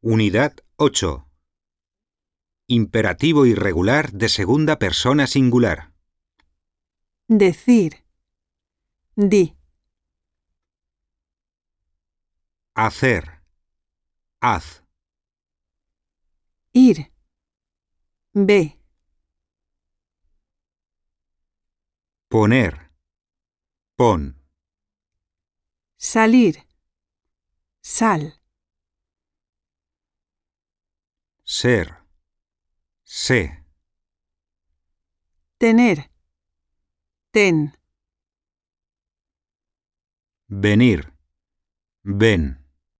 Unidad 8. Imperativo irregular de segunda persona singular. Decir. Di. Hacer. Haz. Ir. Ve. Poner. Pon. Salir. Sal. Ser. Sé. Tener. Ten. Venir. Ven.